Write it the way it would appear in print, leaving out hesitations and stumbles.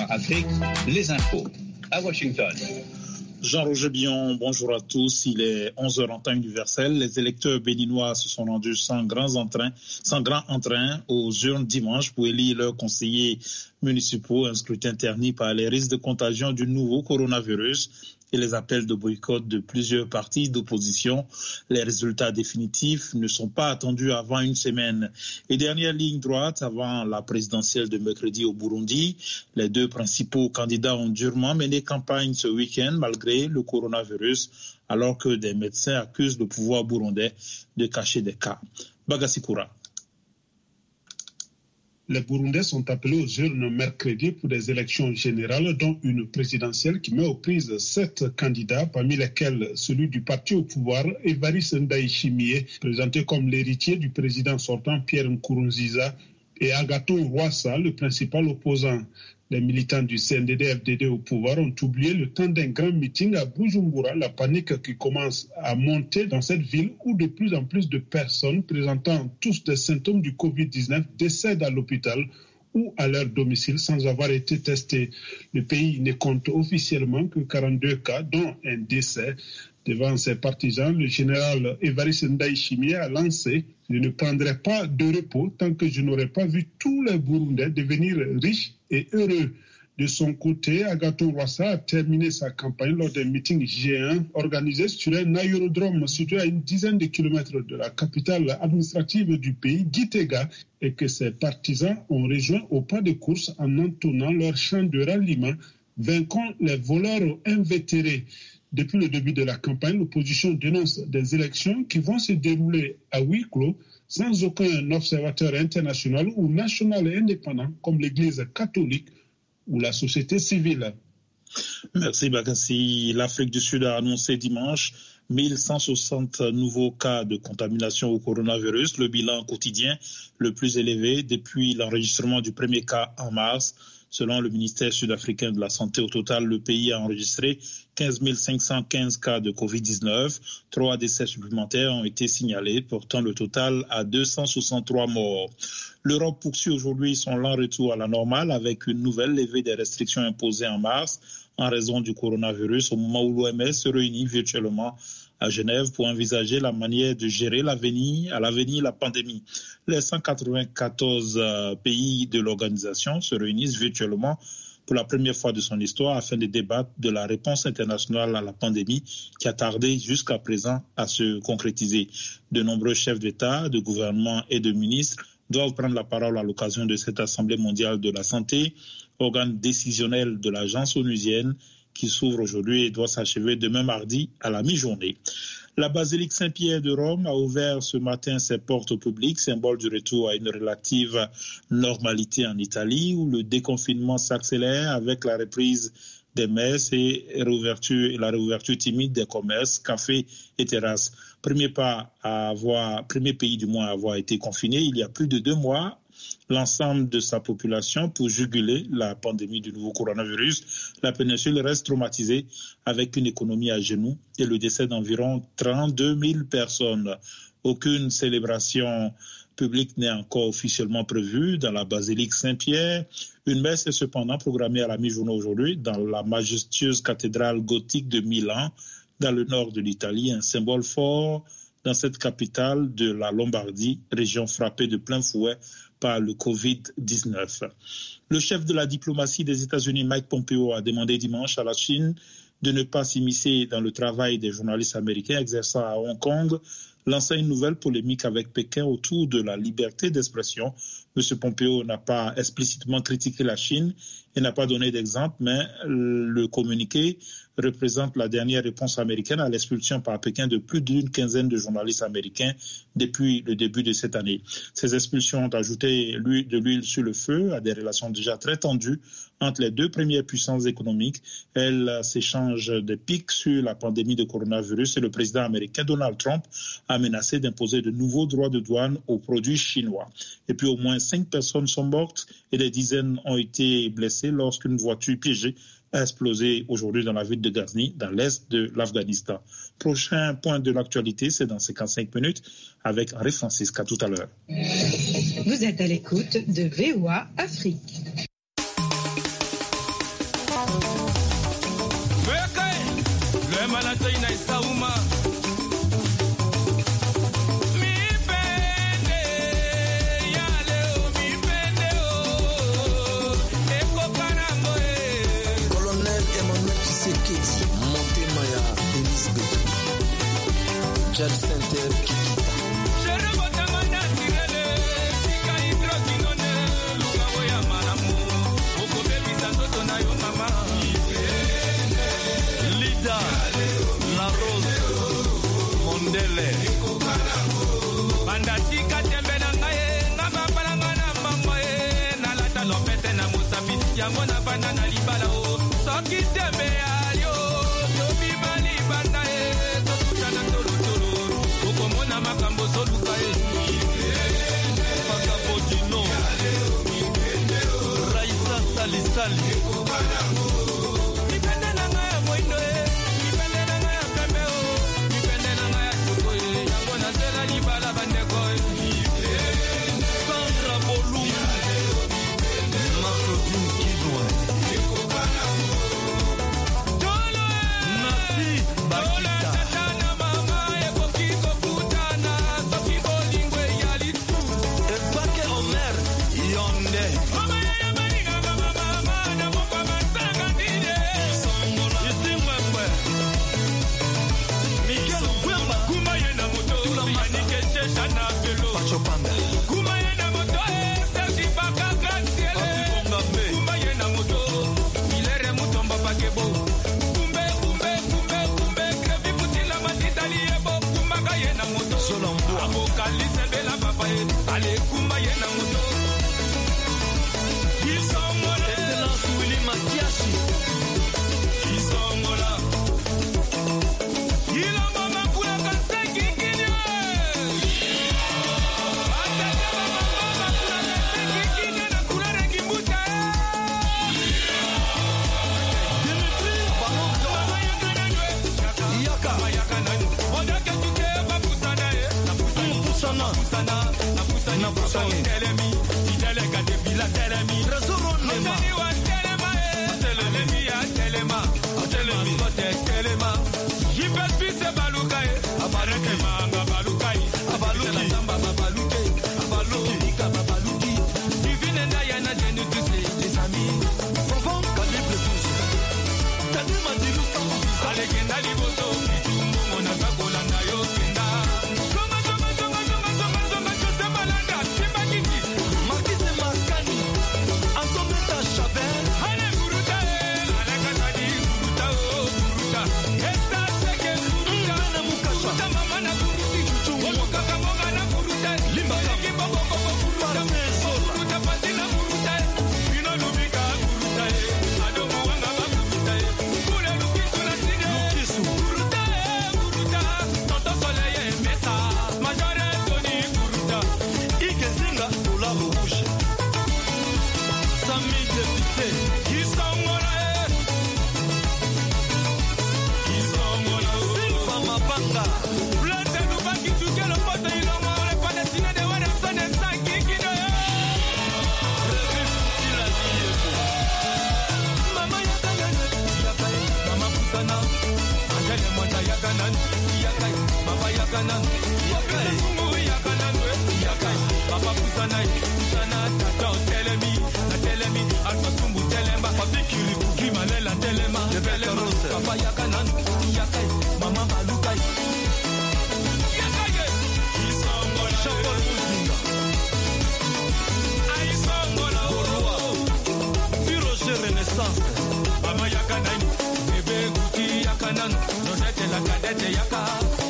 VOA Afrique, les infos. À Washington. Jean-Roger Billon, bonjour à tous. Il est 11h en temps universel. Les électeurs béninois se sont rendus sans grand entrain aux urnes dimanche pour élire leurs conseillers municipaux. Un scrutin terni par les risques de contagion du nouveau coronavirus et les appels de boycott de plusieurs partis d'opposition. Les résultats définitifs ne sont pas attendus avant une semaine. Et dernière ligne droite avant la présidentielle de mercredi au Burundi. Les deux principaux candidats ont durement mené campagne ce week-end malgré le coronavirus, alors que des médecins accusent le pouvoir burundais de cacher des cas. Bagasikoura. Les Burundais sont appelés aux urnes mercredi pour des élections générales, dont une présidentielle qui met aux prises 7 candidats, parmi lesquels celui du parti au pouvoir, Evariste Ndayishimiye, présenté comme l'héritier du président sortant Pierre Nkurunziza, et Agathon Rwasa, le principal opposant. Les militants du CNDD-FDD au pouvoir ont oublié le temps d'un grand meeting à Bujumbura, la panique qui commence à monter dans cette ville où de plus en plus de personnes présentant tous des symptômes du Covid-19 décèdent à l'hôpital ou à leur domicile sans avoir été testés. Le pays ne compte officiellement que 42 cas, dont un décès. Devant ses partisans, le général Evariste Ndayishimiye a lancé « Je ne prendrai pas de repos tant que je n'aurai pas vu tous les Burundais devenir riches et heureux ». De son côté, Agathon Rwasa a terminé sa campagne lors d'un meeting géant organisé sur un aérodrome situé à une dizaine de kilomètres de la capitale administrative du pays, Gitega, et que ses partisans ont rejoint au pas de course en entonnant leur chant de ralliement « Vainquons les voleurs invétérés ». Depuis le début de la campagne, l'opposition dénonce des élections qui vont se dérouler à huis clos, sans aucun observateur international ou national indépendant comme l'Église catholique ou la société civile. Merci Bagassi. L'Afrique du Sud a annoncé dimanche 1160 nouveaux cas de contamination au coronavirus, le bilan quotidien le plus élevé depuis l'enregistrement du premier cas en mars. Selon le ministère sud-africain de la Santé, au total, le pays a enregistré 15 515 cas de Covid-19. 3 décès supplémentaires ont été signalés, portant le total à 263 morts. L'Europe poursuit aujourd'hui son lent retour à la normale avec une nouvelle levée des restrictions imposées en mars en raison du coronavirus, au moment où l'OMS se réunit virtuellement à Genève pour envisager la manière de gérer à l'avenir la pandémie. Les 194 pays de l'organisation se réunissent virtuellement pour la première fois de son histoire afin de débattre de la réponse internationale à la pandémie qui a tardé jusqu'à présent à se concrétiser. De nombreux chefs d'État, de gouvernement et de ministres doivent prendre la parole à l'occasion de cette Assemblée mondiale de la santé, organe décisionnel de l'agence onusienne qui s'ouvre aujourd'hui et doit s'achever demain mardi à la mi-journée. La basilique Saint-Pierre de Rome a ouvert ce matin ses portes au public, symbole du retour à une relative normalité en Italie, où le déconfinement s'accélère avec la reprise des messes et la réouverture timide des commerces, cafés et terrasses. Premier pays du moins à avoir été confiné il y a plus de 2 mois. L'ensemble de sa population pour juguler la pandémie du nouveau coronavirus. La péninsule reste traumatisée avec une économie à genoux et le décès d'environ 32 000 personnes. Aucune célébration publique n'est encore officiellement prévue dans la basilique Saint-Pierre. Une messe est cependant programmée à la mi-journée aujourd'hui dans la majestueuse cathédrale gothique de Milan, dans le nord de l'Italie, un symbole fort dans cette capitale de la Lombardie, région frappée de plein fouet par le Covid-19. Le chef de la diplomatie des États-Unis, Mike Pompeo, a demandé dimanche à la Chine de ne pas s'immiscer dans le travail des journalistes américains exerçant à Hong Kong, lançant une nouvelle polémique avec Pékin autour de la liberté d'expression. M. Pompeo n'a pas explicitement critiqué la Chine et n'a pas donné d'exemple, mais le communiqué représente la dernière réponse américaine à l'expulsion par Pékin de plus d'une quinzaine de journalistes américains depuis le début de cette année. Ces expulsions ont ajouté de l'huile sur le feu à des relations déjà très tendues entre les deux premières puissances économiques. Elles s'échangent des pics sur la pandémie de coronavirus et le président américain Donald Trump a menacé d'imposer de nouveaux droits de douane aux produits chinois. Et puis au moins 5 personnes sont mortes et des dizaines ont été blessées lorsqu'une voiture piégée a explosé aujourd'hui dans la ville de Ghazni, dans l'est de l'Afghanistan. Prochain point de l'actualité, c'est dans 55 minutes avec Henri Francisque. À tout à l'heure. Vous êtes à l'écoute de VOA Afrique. Mama yaka nani, bebe guti yaka nan, no nete la kadete yaka.